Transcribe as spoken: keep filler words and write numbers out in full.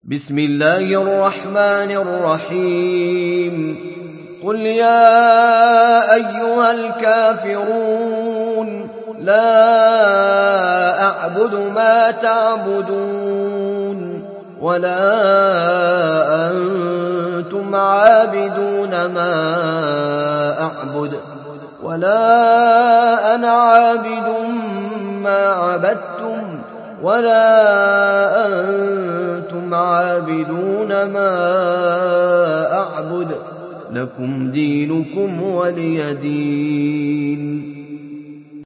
بسم الله الرحمن الرحيم قل يا أيها الكافرون لا أعبد ما تعبدون ولا أنتم عابدون ما أعبد ولا أنا عابد ما عبدتم ولا أنتم عابدون ما أعبد لكم دينكم ولي دين.